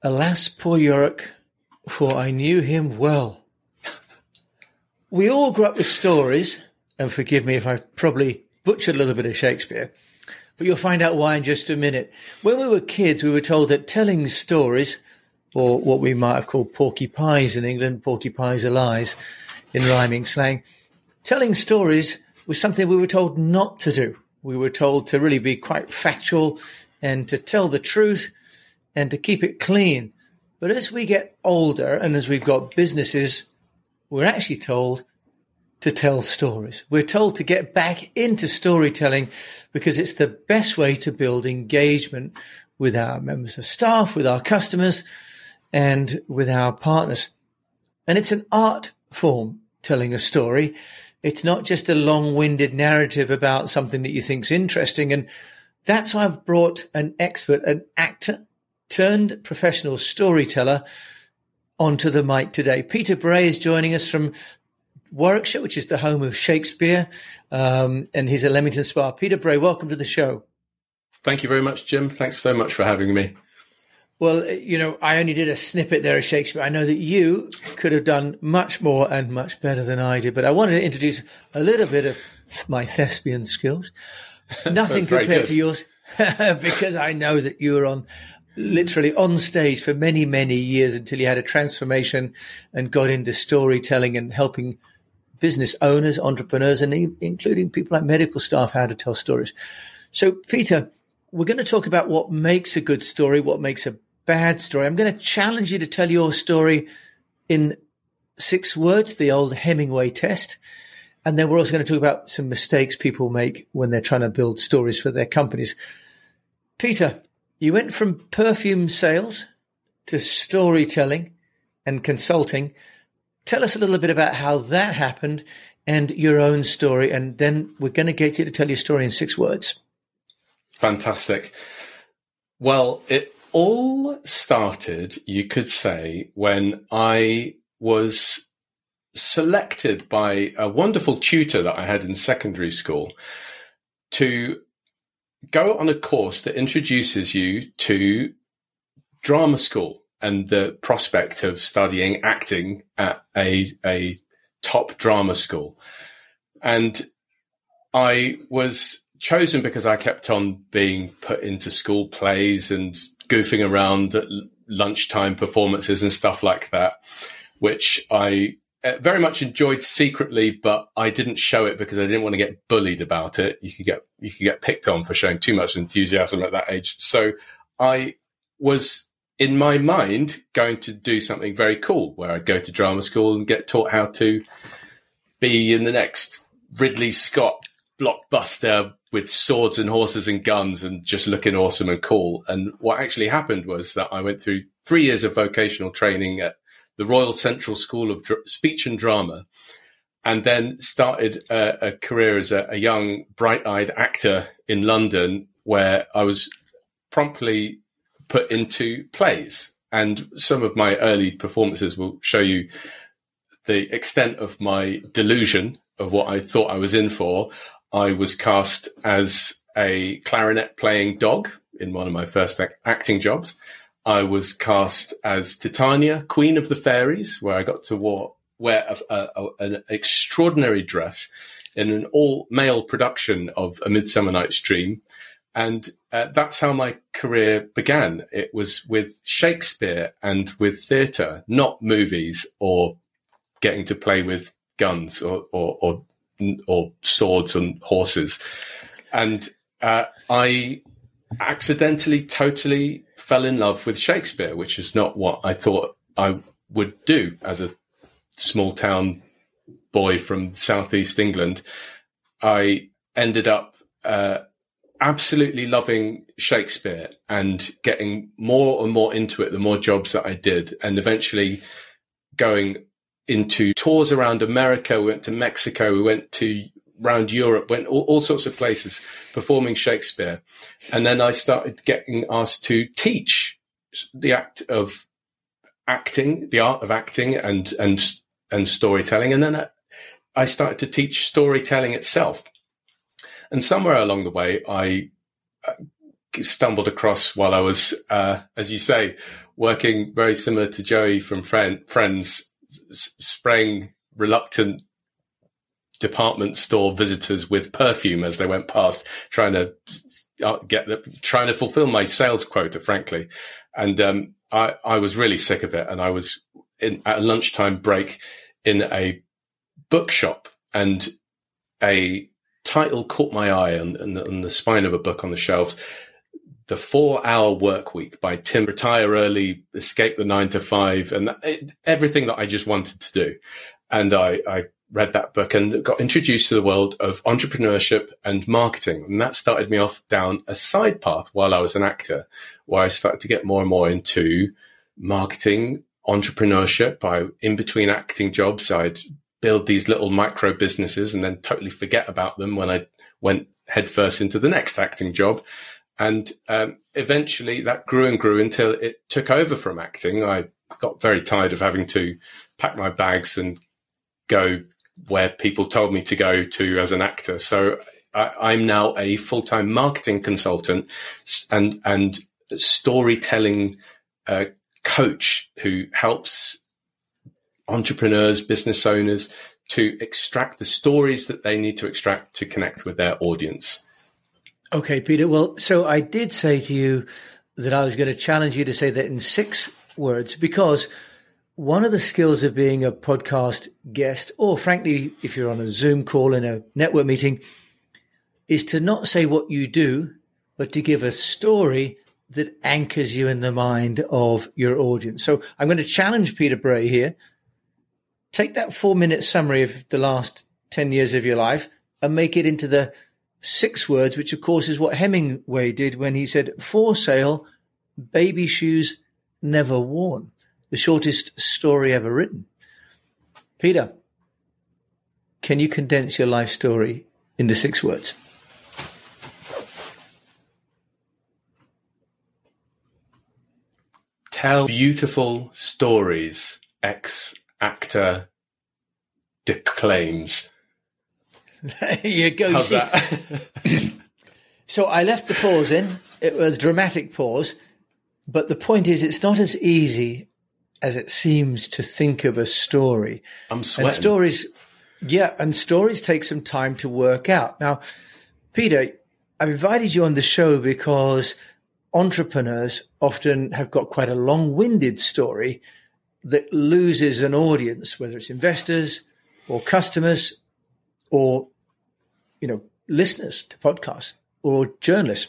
Alas, poor Yorick, for I knew him well. We all grew up with stories, and forgive me if I probably butchered a little bit of Shakespeare, but you'll find out why in just a minute. When we were kids, we were told that telling stories, or what we might have called porky pies in England, porky pies are lies in rhyming slang, telling stories was something we were told not to do. We were told to really be quite factual and to tell the truth and to keep it clean. But as we get older and as we've got businesses, we're actually told to tell stories. We're told to get back into storytelling because it's the best way to build engagement with our members of staff, with our customers, and with our partners. And it's an art form, telling a story. It's not just a long-winded narrative about something that you think's interesting. And that's why I've brought an expert, an actor turned professional storyteller onto the mic today. Peter Bray is joining us from Warwickshire, which is the home of Shakespeare, and he's at Leamington Spa. Peter Bray, welcome to the show. Thank you very much, Jim. Thanks so much for having me. Well, you know, I only did a snippet there of Shakespeare. I know that you could have done much more and much better than I did, but I wanted to introduce a little bit of my thespian skills. Nothing compared to yours, because I know that you were literally on stage for many, many years until you had a transformation and got into storytelling and helping business owners, entrepreneurs, and including people like medical staff how to tell stories. So, Peter, we're going to talk about what makes a good story, what makes a bad story. I'm going to challenge you to tell your story in 6 words, the old Hemingway test. And then we're also going to talk about some mistakes people make when they're trying to build stories for their companies. Peter, you went from perfume sales to storytelling and consulting. Tell us a little bit about how that happened and your own story. And then we're going to get you to tell your story in 6 words. Fantastic. Well, it all started, you could say, when I was selected by a wonderful tutor that I had in secondary school to go on a course that introduces you to drama school and the prospect of studying acting at a top drama school. And I was chosen because I kept on being put into school plays and goofing around at lunchtime performances and stuff like that, which I very much enjoyed secretly, but I didn't show it because I didn't want to get bullied about it. You could get picked on for showing too much enthusiasm at that age. So I was in my mind going to do something very cool where I'd go to drama school and get taught how to be in the next Ridley Scott blockbuster with swords and horses and guns and just looking awesome and cool. And what actually happened was that I went through 3 years of vocational training at the Royal Central School of Speech and Drama, and then started a career as a young, bright-eyed actor in London, where I was promptly put into plays. And some of my early performances will show you the extent of my delusion of what I thought I was in for. I was cast as a clarinet-playing dog in one of my first acting jobs. I was cast as Titania, Queen of the Fairies, where I got to wear an extraordinary dress in an all-male production of A Midsummer Night's Dream. And that's how my career began. It was with Shakespeare and with theatre, not movies or getting to play with guns or swords and horses. And I accidentally totally fell in love with Shakespeare, which is not what I thought I would do as a small town boy from southeast England. I ended up absolutely loving Shakespeare and getting more and more into it the more jobs that I did, and eventually going into tours around America. We went to Mexico, we went to around Europe, went all sorts of places performing Shakespeare. And then I started getting asked to teach the art of acting and storytelling. And then I started to teach storytelling itself. And somewhere along the way, I stumbled across while I was, as you say, working very similar to Joey from Friends, spraying reluctant department store visitors with perfume as they went past, trying to fulfill my sales quota, frankly. And I was really sick of it. And I was at a lunchtime break in a bookshop, and a title caught my eye on the spine of a book on the shelves. The 4-Hour Workweek by Tim. Retire early, escape the 9 to 5, and everything that I just wanted to do. And I read that book and got introduced to the world of entrepreneurship and marketing. And that started me off down a side path while I was an actor, where I started to get more and more into marketing, entrepreneurship. In between acting jobs, I'd build these little micro businesses and then totally forget about them when I went headfirst into the next acting job. And eventually that grew and grew until it took over from acting. I got very tired of having to pack my bags and go where people told me to go to as an actor. So I'm now a full-time marketing consultant and storytelling coach who helps entrepreneurs, business owners to extract the stories that they need to extract to connect with their audience. Okay, Peter. Well, so I did say to you that I was going to challenge you to say that in 6 words, because one of the skills of being a podcast guest, or frankly, if you're on a Zoom call in a network meeting, is to not say what you do, but to give a story that anchors you in the mind of your audience. So I'm going to challenge Peter Bray here. Take that 4-minute summary of the last 10 years of your life and make it into the 6 words, which of course is what Hemingway did when he said, "For sale, baby shoes never worn." The shortest story ever written. Peter, can you condense your life story into 6 words? Tell beautiful stories, ex-actor declaims. There you go. How's you that? So I left the pause in. It was dramatic pause. But the point is, it's not as easy as it seems to think of a story. I'm sweating. And stories take some time to work out. Now, Peter, I've invited you on the show because entrepreneurs often have got quite a long-winded story that loses an audience, whether it's investors or customers or, listeners to podcasts or journalists.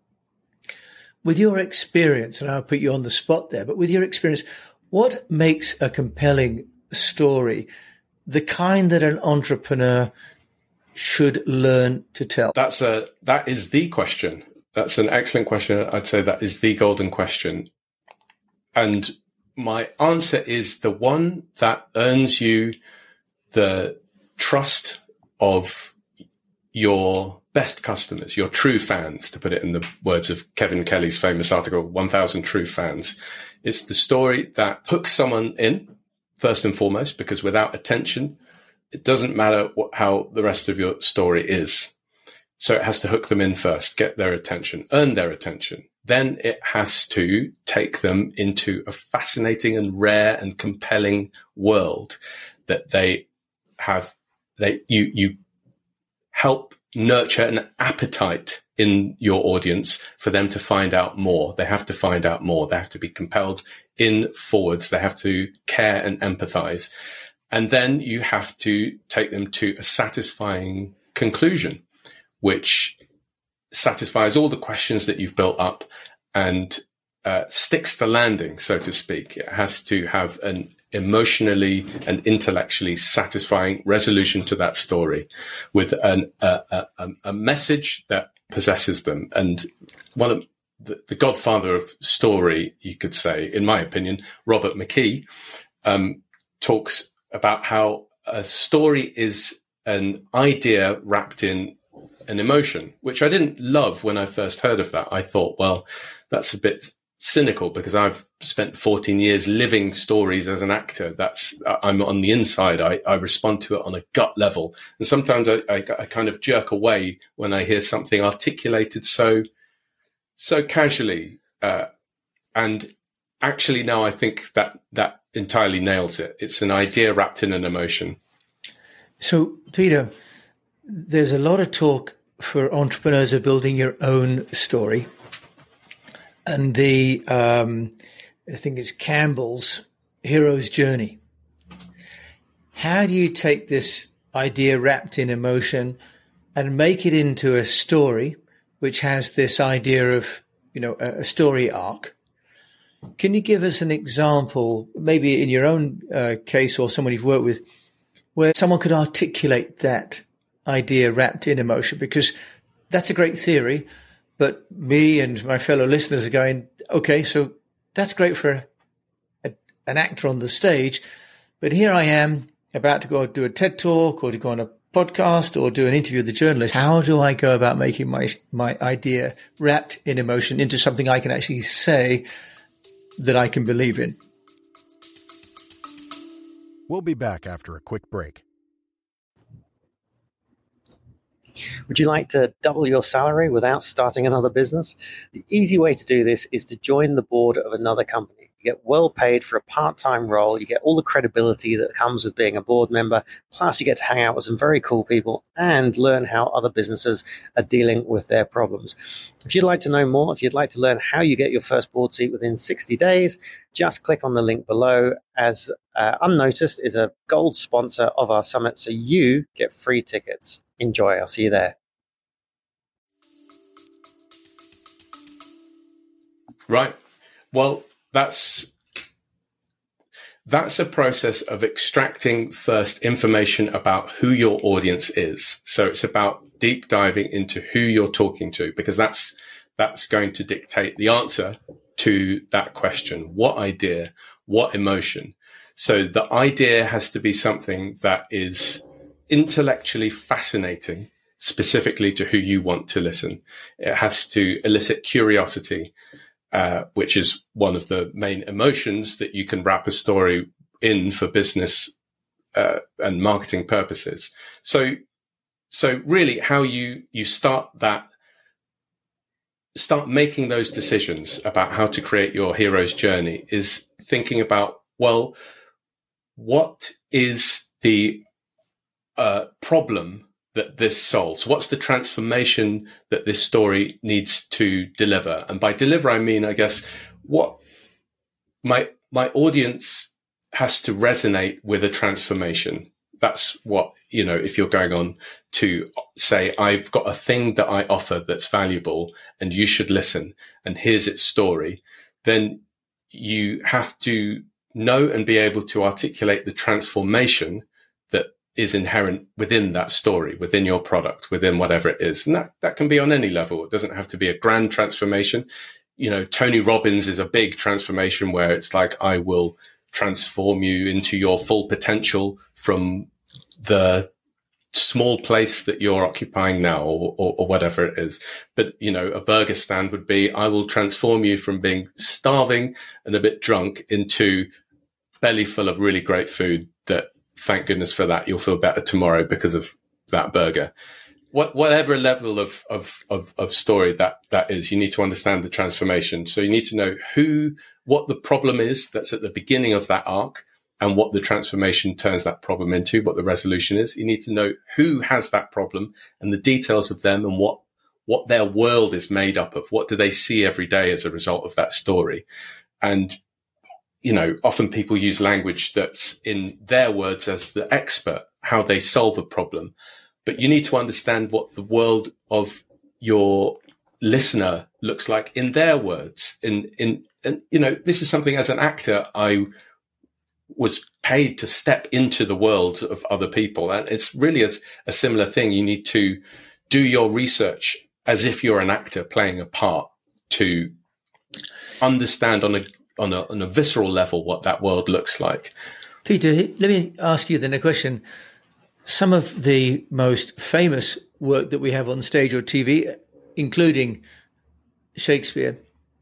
With your experience, and I'll put you on the spot there, but with your experience, what makes a compelling story, the kind that an entrepreneur should learn to tell? That is the question. That's an excellent question. I'd say that is the golden question. And my answer is the one that earns you the trust of your best customers, your true fans, to put it in the words of Kevin Kelly's famous article, 1,000 True Fans. It's the story that hooks someone in, first and foremost, because without attention, it doesn't matter how the rest of your story is. So it has to hook them in first, get their attention, earn their attention. Then it has to take them into a fascinating and rare and compelling world that they have. You help nurture an appetite in your audience for them to find out more. They have to find out more. They have to be compelled in forwards. They have to care and empathize. And then you have to take them to a satisfying conclusion, which satisfies all the questions that you've built up and sticks the landing, so to speak. It has to have an emotionally and intellectually satisfying resolution to that story with a message that possesses them. And one of the godfather of story, you could say, in my opinion, Robert McKee, talks about how a story is an idea wrapped in an emotion, which I didn't love when I first heard of that. I thought, well, that's a bit cynical because I've spent 14 years living stories as an actor. I'm on the inside. I respond to it on a gut level. And sometimes I kind of jerk away when I hear something articulated so so casually. And actually, now I think that entirely nails it. It's an idea wrapped in an emotion. So, Peter, there's a lot of talk for entrepreneurs of building your own story. And I think it's Campbell's Hero's Journey. How do you take this idea wrapped in emotion and make it into a story which has this idea of, a story arc? Can you give us an example, maybe in your own case or someone you've worked with, where someone could articulate that idea wrapped in emotion? Because that's a great theory, but me and my fellow listeners are going, okay, so that's great for an actor on the stage, but here I am about to go do a TED Talk or to go on a podcast or do an interview with a journalist. How do I go about making my idea wrapped in emotion into something I can actually say that I can believe in? We'll be back after a quick break. Would you like to double your salary without starting another business? The easy way to do this is to join the board of another company. You get well paid for a part-time role. You get all the credibility that comes with being a board member. Plus, you get to hang out with some very cool people and learn how other businesses are dealing with their problems. If you'd like to know more, if you'd like to learn how you get your first board seat within 60 days, just click on the link below, as Unnoticed is a gold sponsor of our summit, so you get free tickets. Enjoy. I'll see you there. Right. Well, that's a process of extracting first information about who your audience is. So it's about deep diving into who you're talking to, because that's going to dictate the answer to that question. What idea? What emotion? So the idea has to be something that is intellectually fascinating, specifically to who you want to listen. It has to elicit curiosity, which is one of the main emotions that you can wrap a story in for business and marketing purposes. So really how you start making those decisions about how to create your hero's journey is thinking about, well, what is the problem that this solves? What's the transformation that this story needs to deliver? And by deliver, I mean, I guess, what my audience has to resonate with a transformation. That's what, if you're going on to say, I've got a thing that I offer that's valuable and you should listen, and here's its story, then you have to know and be able to articulate the transformation that is inherent within that story, within your product, within whatever it is. And that can be on any level. It doesn't have to be a grand transformation. Tony Robbins is a big transformation where it's like, I will transform you into your full potential from the small place that you're occupying now, or whatever it is. But, a burger stand would be, I will transform you from being starving and a bit drunk into belly full of really great food that, thank goodness for that, you'll feel better tomorrow because of that burger. Whatever level of story that is, you need to understand the transformation. So you need to know what the problem is that's at the beginning of that arc, and what the transformation turns that problem into, what the resolution is. You need to know who has that problem and the details of them, and what their world is made up of. What do they see every day as a result of that story? And often people use language that's in their words as the expert, how they solve a problem. But you need to understand what the world of your listener looks like in their words. And this is something, as an actor, I was paid to step into the world of other people. And it's really a similar thing. You need to do your research as if you're an actor playing a part, to understand on a visceral level what that world looks like. Peter, let me ask you then a question. Some of the most famous work that we have on stage or TV, including Shakespeare,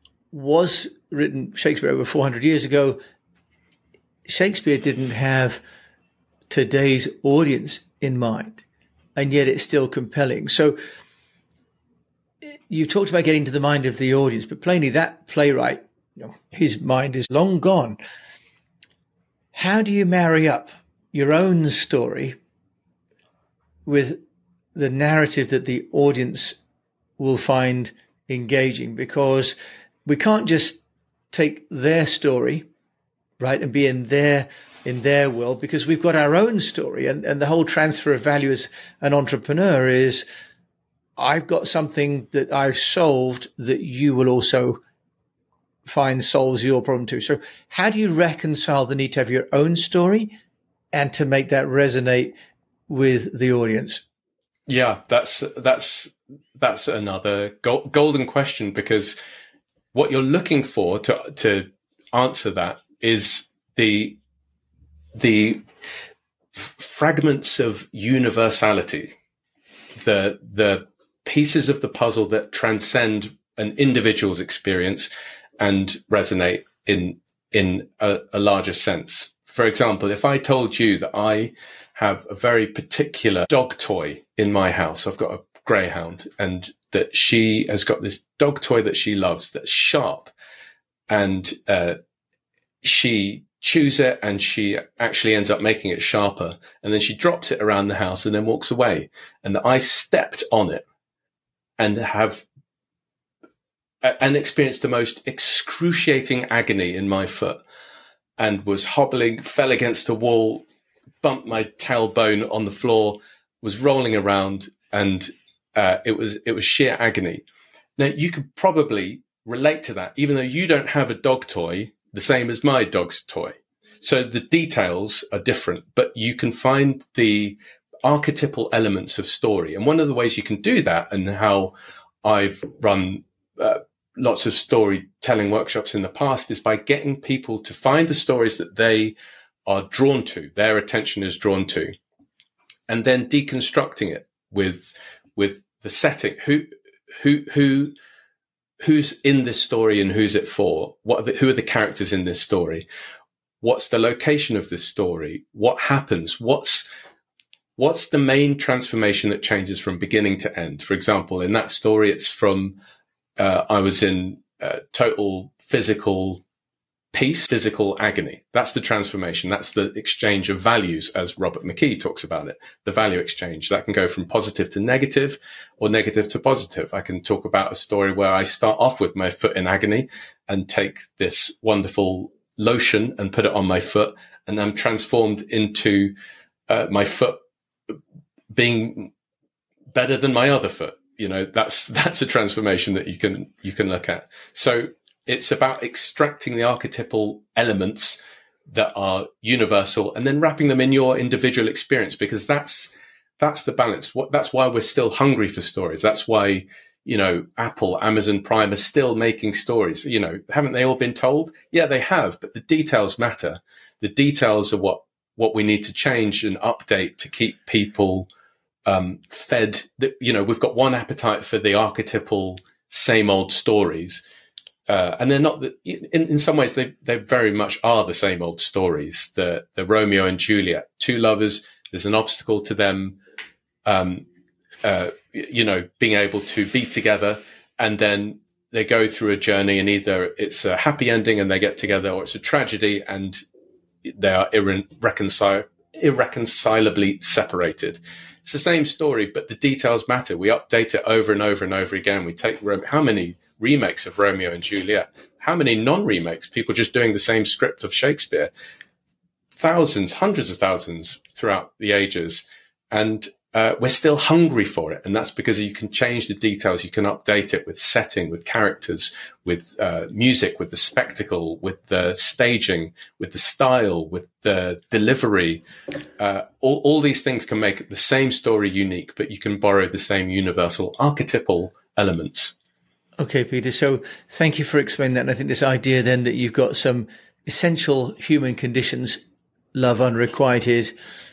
was written over 400 years ago. Shakespeare didn't have today's audience in mind, and yet it's still compelling. So, you talked about getting to the mind of the audience, but plainly that playwright, his mind is long gone. How do you marry up your own story with the narrative that the audience will find engaging? Because we can't just take their story, right, and be in their world, because we've got our own story, and the whole transfer of value as an entrepreneur is, I've got something that I've solved that you will also find solves your problem too. So how do you reconcile the need to have your own story and to make that resonate with the audience? Yeah, that's another golden question, because what you're looking for to answer that is the fragments of universality, the pieces of the puzzle that transcend an individual's experience and resonate in a larger sense. For example, if I told you that I have a very particular dog toy in my house, I've got a greyhound, and that she has got this dog toy that she loves that's sharp, and she chews it and she actually ends up making it sharper, and then she drops it around the house and then walks away, and that I stepped on it and have and experienced the most excruciating agony in my foot, and was hobbling, fell against a wall, bumped my tailbone on the floor, was rolling around, and it was sheer agony. Now, you could probably relate to that, even though you don't have a dog toy the same as my dog's toy. So the details are different, but you can find the archetypal elements of story. And one of the ways you can do that, and how I've run lots of storytelling workshops in the past, is by getting people to find the stories that they are drawn to, their attention is drawn to, and then deconstructing it with the setting. Who's in this story and who's it for? Who are the characters in this story? What's the location of this story? What happens? What's the main transformation that changes from beginning to end? For example, in that story, it's from I was in total physical peace, physical agony. That's the transformation. That's the exchange of values, as Robert McKee talks about it. The value exchange that can go from positive to negative, or negative to positive. I can talk about a story where I start off with my foot in agony and take this wonderful lotion and put it on my foot, and I'm transformed into my foot being better than my other foot. That's a transformation that you can look at. So it's about extracting the archetypal elements that are universal and then wrapping them in your individual experience, because that's the balance. That's why we're still hungry for stories. That's why, Apple, Amazon Prime are still making stories. Haven't they all been told? Yeah, they have, but the details matter. The details are what we need to change and update to keep people fed. We've got one appetite for the archetypal same old stories. And they're not, in some ways, they very much are the same old stories. The Romeo and Juliet, two lovers, there's an obstacle to them, being able to be together, and then they go through a journey, and either it's a happy ending and they get together, or it's a tragedy and they are irreconcilably separated. It's the same story, but the details matter. We update it over and over and over again. We take how many remakes of Romeo and Juliet? How many non-remakes? People just doing the same script of Shakespeare. Thousands, hundreds of thousands throughout the ages. And we're still hungry for it. And that's because you can change the details. You can update it with setting, with characters, with music, with the spectacle, with the staging, with the style, with the delivery. All these things can make the same story unique, but you can borrow the same universal archetypal elements. Okay, Peter. So thank you for explaining that. And I think this idea then that you've got some essential human conditions, love, unrequited,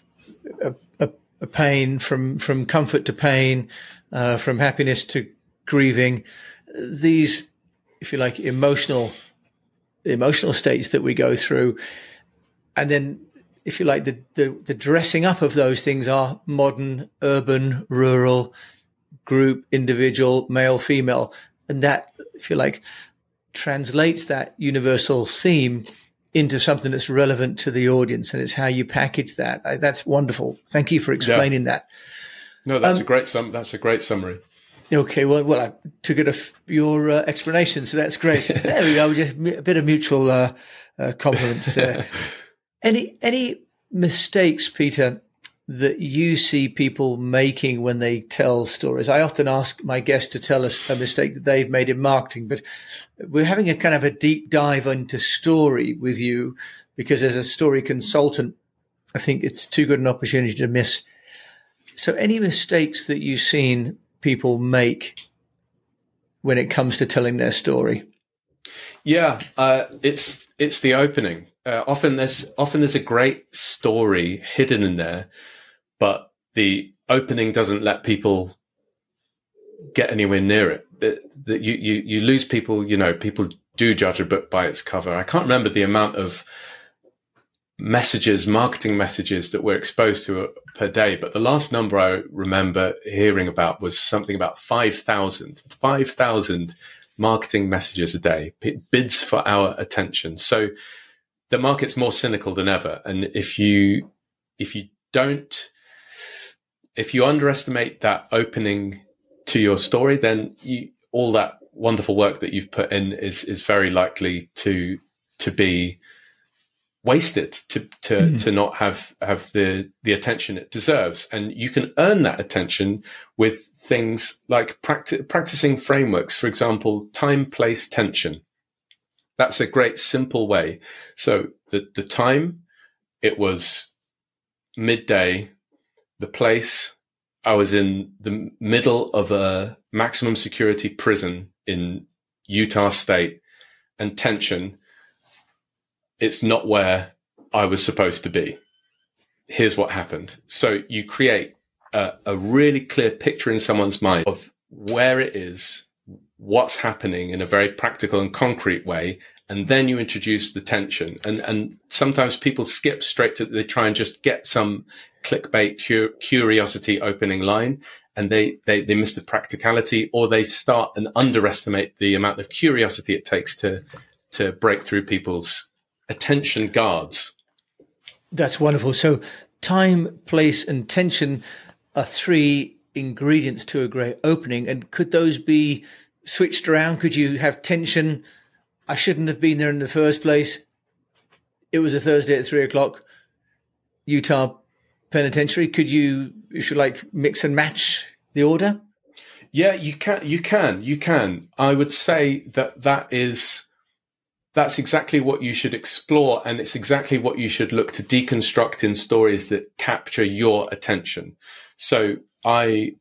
a pain, from comfort to pain, from happiness to grieving, these, if you like, emotional states that we go through. And then, if you like, the dressing up of those things are modern, urban, rural, group, individual, male, female. And that, if you like, translates that universal theme into something that's relevant to the audience. And it's how you package that. That's wonderful. Thank you for explaining that. No, that's a great summary. Okay, well, I took it off your explanation, so that's great. There we go, just a bit of mutual compliments there. Any mistakes, Peter, that you see people making when they tell stories? I often ask my guests to tell us a mistake that they've made in marketing, but we're having a kind of a deep dive into story with you because as a story consultant, I think it's too good an opportunity to miss. So any mistakes that you've seen people make when it comes to telling their story? Yeah, it's the opening. Often there's a great story hidden in there, but the opening doesn't let people get anywhere near it. That you lose people. You know, people do judge a book by its cover. I can't remember the amount of marketing messages that we're exposed to per day, but the last number I remember hearing about was something about 5,000 marketing messages a day, bids for our attention. So the market's more cynical than ever. And if you underestimate that opening to your story, then all that wonderful work that you've put in is very likely to be wasted, to not have the attention it deserves. And you can earn that attention with things like practicing frameworks. For example, time, place, tension. That's a great simple way. So the time, it was midday. The place, I was in the middle of a maximum security prison in Utah State. And tension, it's not where I was supposed to be. Here's what happened. So you create a really clear picture in someone's mind of where it is, what's happening in a very practical and concrete way. And then you introduce the tension. And sometimes people skip straight to, they try and just get some clickbait curiosity opening line. And they miss the practicality, or they start and underestimate the amount of curiosity it takes to break through people's attention guards. That's wonderful. So time, place, and tension are three ingredients to a great opening. And could those be switched around? Could you have tension? I shouldn't have been there in the first place. It was a Thursday at 3:00, Utah Penitentiary. Could you, if you like, mix and match the order? Yeah, you can. I would say that's exactly what you should explore. And it's exactly what you should look to deconstruct in stories that capture your attention. So my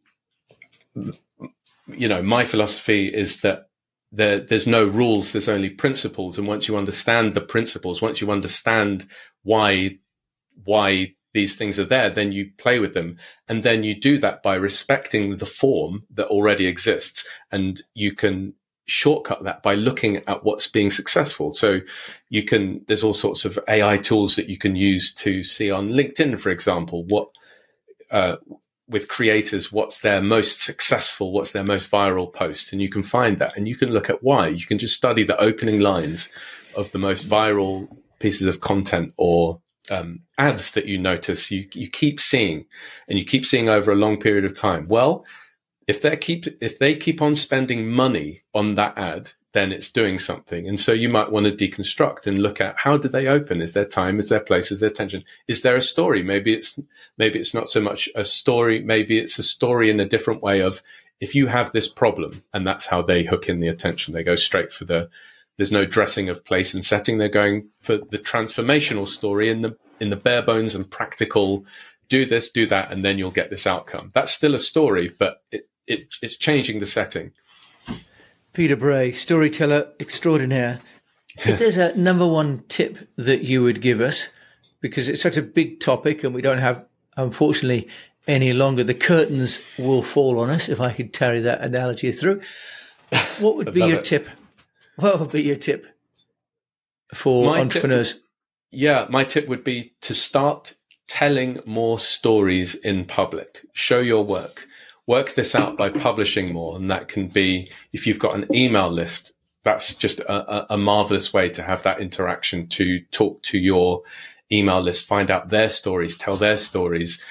philosophy is that there's no rules, there's only principles. And once you understand the principles, once you understand why these things are there, then you play with them. And then you do that by respecting the form that already exists. And you can shortcut that by looking at what's being successful. So there's all sorts of AI tools that you can use to see on LinkedIn, for example, with creators, what's their most successful, what's their most viral post. And you can find that and you can look at why. You can just study the opening lines of the most viral pieces of content or ads that you notice you keep seeing, and you keep seeing over a long period of time. Well, if they keep on spending money on that ad, then it's doing something. And so you might want to deconstruct and look at, how did they open? Is there time? Is there place? Is there tension? Is there a story? Maybe it's not so much a story. Maybe it's a story in a different way of, if you have this problem, and that's how they hook in the attention. They go straight for there's no dressing of place and setting. They're going for the transformational story in the bare bones and practical, do this, do that, and then you'll get this outcome. That's still a story, but it's changing the setting. Peter Bray, storyteller extraordinaire. If there's a number one tip that you would give us, because it's such a big topic and we don't have, unfortunately, any longer, the curtains will fall on us, if I could carry that analogy through. What would be your tip? What would be your tip for entrepreneurs? My tip would be to start telling more stories in public. Show your work. work this out by publishing more. And that can be, if you've got an email list, that's just a marvelous way to have that interaction, to talk to your email list, find out their stories, tell their stories,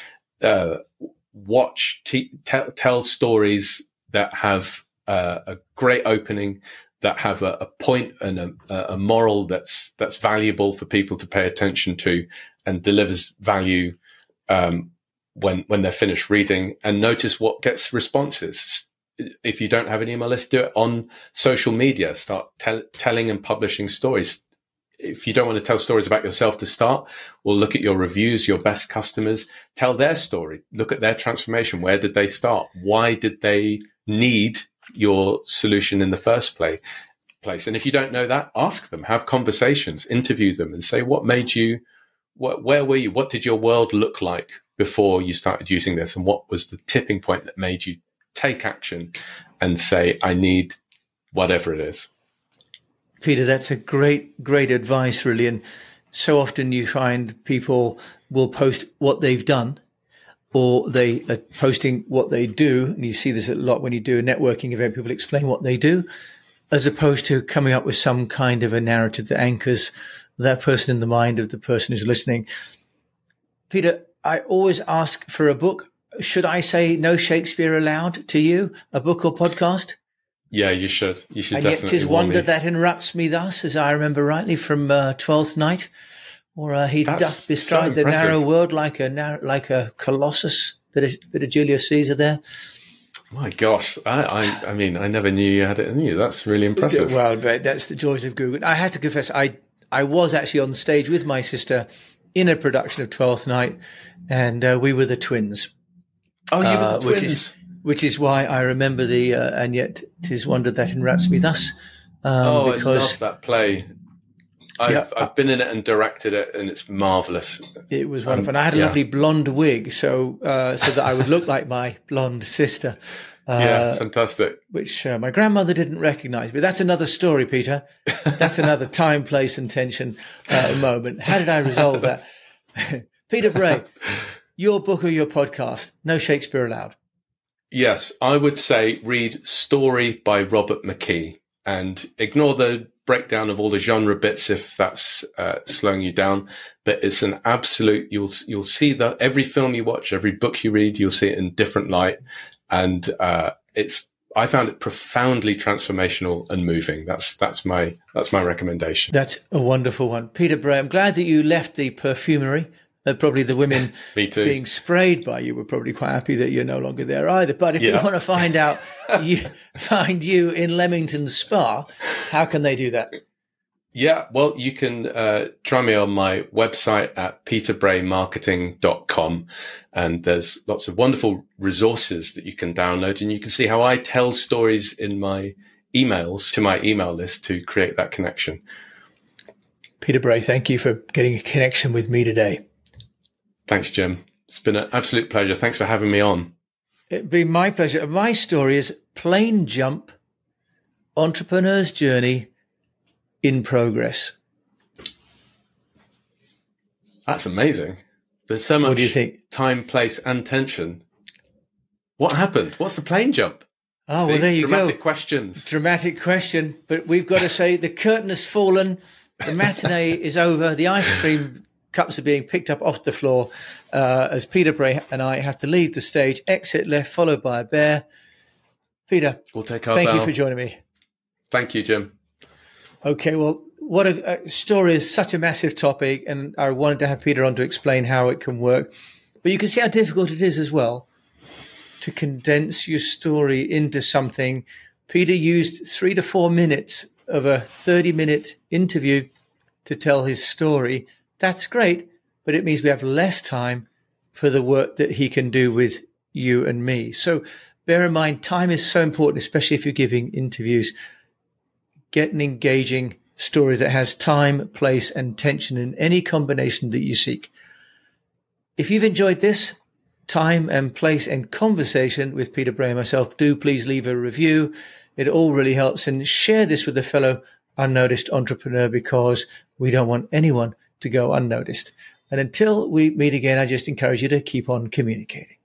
tell stories that have a great opening, that have a point and a moral that's valuable for people to pay attention to, and delivers value when they're finished reading. And notice what gets responses. If you don't have an email list, do it on social media. Start telling and publishing stories. If you don't want to tell stories about yourself to start, well, look at your reviews, your best customers, tell their story, look at their transformation. Where did they start? Why did they need your solution in the first place? And if you don't know that, ask them, have conversations, interview them, and say, what made you, where were you? What did your world look like before you started using this? And what was the tipping point that made you take action and say, I need whatever it is? Peter, that's a great advice, really. And so often you find people will post what they've done, or they are posting what they do. And you see this a lot when you do a networking event. People explain what they do, as opposed to coming up with some kind of a narrative that anchors that person in the mind of the person who's listening. Peter, I always ask for a book. Should I say No Shakespeare Allowed to you, a book or podcast? Yeah, you should. You should and definitely. And yet 'tis wonder that enwraps me thus, as I remember rightly from Twelfth Night, or he doth bestride the narrow world like a Colossus. Bit of Julius Caesar there. My gosh, I mean, I never knew you had it in you. That's really impressive. Well, that's the joys of Google. I have to confess, I was actually on stage with my sister in a production of Twelfth Night, and we were the twins. Oh, you were the twins. Which is why I remember the and yet 'tis wonder that enwraps me thus. Because I love that play. I've been in it and directed it, and it's marvelous. It was wonderful. And I had a lovely blonde wig, so that I would look like my blonde sister. Fantastic. Which my grandmother didn't recognise. But that's another story, Peter. That's another time, place, and tension moment. How did I resolve that? Peter Bray, your book or your podcast? No Shakespeare Allowed. Yes, I would say read Story by Robert McKee, and ignore the breakdown of all the genre bits if that's slowing you down. But it's an absolute, you'll see that every film you watch, every book you read, you'll see it in different light. And I found it profoundly transformational and moving. That's my recommendation. That's a wonderful one. Peter Bray, I'm glad that you left the perfumery. Probably the women being sprayed by you were probably quite happy that you're no longer there either. But if you want to find you in Leamington Spa, how can they do that? Yeah, well, you can try me on my website at peterbraymarketing.com, and there's lots of wonderful resources that you can download, and you can see how I tell stories in my emails to my email list to create that connection. Peter Bray, thank you for getting a connection with me today. Thanks, Jim. It's been an absolute pleasure. Thanks for having me on. It'd be my pleasure. My story is Plane Jump, Entrepreneur's Journey in Progress. That's amazing. There's so much what do you think? Time, place, and tension. What happened? What's the plane jump? Oh, well, there you Dramatic questions. Dramatic question. But we've got to say the curtain has fallen. The matinee is over. The ice cream cups are being picked up off the floor as Peter Bray and I have to leave the stage, exit left, followed by a bear. Peter, we'll take our thank bow. you for joining me. Thank you, Jim. Okay, well, what a story is such a massive topic, and I wanted to have Peter on to explain how it can work. But you can see how difficult it is as well to condense your story into something. Peter used 3 to 4 minutes of a 30-minute interview to tell his story. That's great, but it means we have less time for the work that he can do with you and me. So bear in mind, time is so important, especially if you're giving interviews. Get an engaging story that has time, place, and tension in any combination that you seek. If you've enjoyed this time and place and conversation with Peter Bray and myself, do please leave a review. It all really helps, and share this with a fellow unnoticed entrepreneur, because we don't want anyone to go unnoticed. And until we meet again, I just encourage you to keep on communicating.